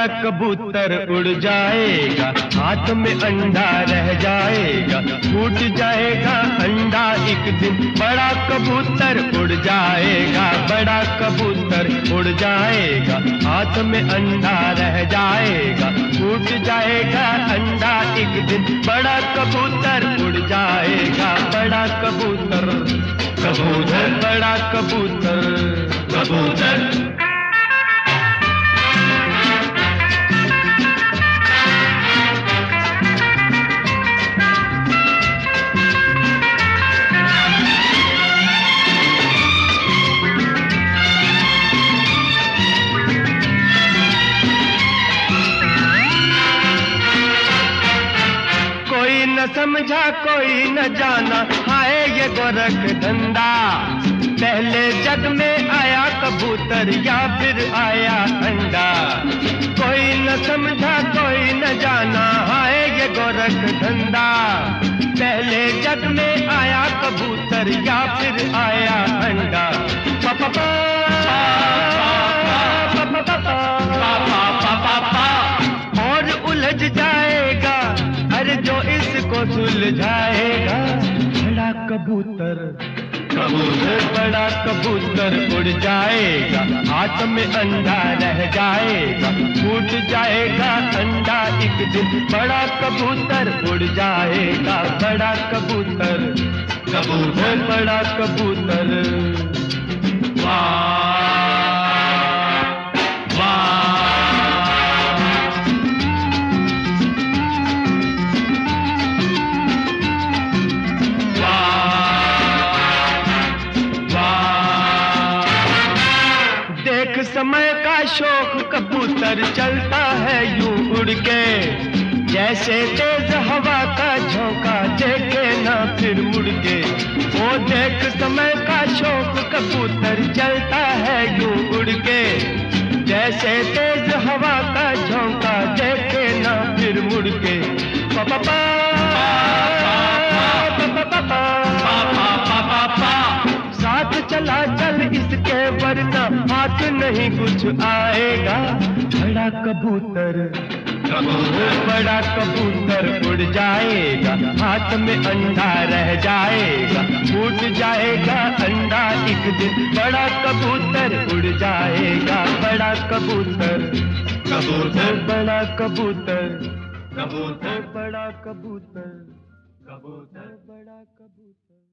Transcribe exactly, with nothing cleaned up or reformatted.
बड़ा कबूतर उड़ जाएगा, हाथ में अंडा रह जाएगा, टूट जाएगा अंडा एक दिन। बड़ा कबूतर उड़ जाएगा, बड़ा कबूतर उड़ जाएगा, हाथ में अंडा रह जाएगा, टूट जाएगा अंडा एक दिन। बड़ा कबूतर उड़ जाएगा, बड़ा कबूतर कबूतर बड़ा कबूतर कबूतर। कोई न समझा कोई न जाना, हाय ये गोरख धंधा। पहले जग में आया कबूतर या फिर आया अंडा। कोई न समझा कोई न जाना, हाय ये गोरख धंधा। पहले जग में आया कबूतर या फिर आया अंडा। पा पा पा पा पा पा पा और उलझ जाएगा अरे जो इसको सुलझाएगा। बड़ा कबूतर कबूतर बड़ा कबूतर उड़ जाएगा, हाथ में अंडा रह जाएगा, टूट जाएगा अंडा एक दिन। बड़ा कबूतर उड़ जाएगा, बड़ा कबूतर कबूतर बड़ा कबूतर। वाह समय का शौक कबूतर चलता है यूं उड़ के, जैसे तेज हवा का झोंका देखे ना फिर मुड़ के। वो देख समय का शौक कबूतर चलता है यूं उड़ के, जैसे तेज हवा का झोंका देखे ना फिर मुड़ के। पा पा पा साथ चला चल इसके वरना हाथ नहीं कुछ आएगा। बड़ा कबूतर कबूतर बड़ा कबूतर उड़ जाएगा, हाथ में अंडा रह जाएगा, टूट जाएगा अंडा एक दिन। बड़ा कबूतर उड़ जाएगा, बड़ा कबूतर कबूतर बड़ा कबूतर कबूतर बड़ा कबूतर कबूतर बड़ा कबूतर।